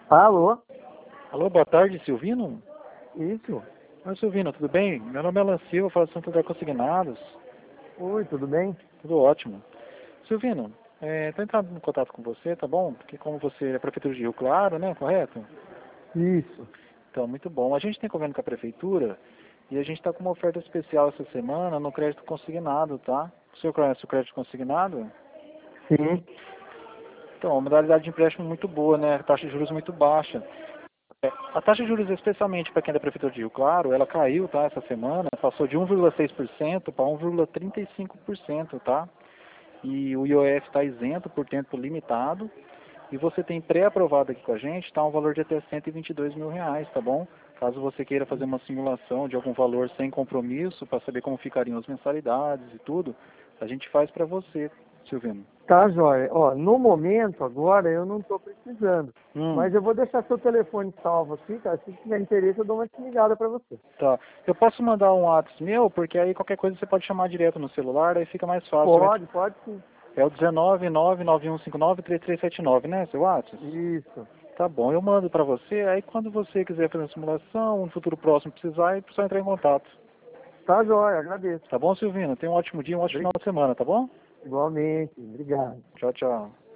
Alô? Alô, boa tarde, Silvino? Isso. Oi, Silvino, tudo bem? Meu nome é Alan Silva, falo do Santander Consignados. Oi, tudo bem? Tudo ótimo. Silvino, estou entrando em contato com você, tá bom? Porque como você é prefeitura de Rio Claro, né, correto? Isso. Então, muito bom. A gente tem convênio com a prefeitura e a gente está com uma oferta especial essa semana no crédito consignado, tá? O senhor conhece o crédito consignado? Sim. Então, uma modalidade de empréstimo muito boa, né? Taxa de juros muito baixa. A taxa de juros, especialmente para quem é da Prefeitura de Rio Claro, ela caiu, tá, essa semana, passou de 1,6% para 1,35%, tá? E o IOF está isento por tempo limitado. E você tem pré-aprovado aqui com a gente, tá, um valor de até R$ 122.000, tá bom? Caso você queira fazer uma simulação de algum valor sem compromisso, para saber como ficariam as mensalidades e tudo, a gente faz para você, Silvino. Tá, joia. Ó, no momento, agora, eu não estou precisando. Hum. Mas eu vou deixar seu telefone salvo aqui, cara. Se tiver interesse, eu dou uma ligada para você. Tá. Eu posso mandar um WhatsApp meu, porque aí qualquer coisa você pode chamar direto no celular, aí fica mais fácil. Pode sim. É o 19991593379, né, seu WhatsApp? Isso. Tá bom, eu mando pra você, aí quando você quiser fazer uma simulação, no futuro próximo precisar, é só entrar em contato. Tá, joia. Agradeço. Tá bom, Silvino? Tenha um ótimo dia, um ótimo final de semana, tá bom? Igualmente. Obrigado. Tchau, tchau.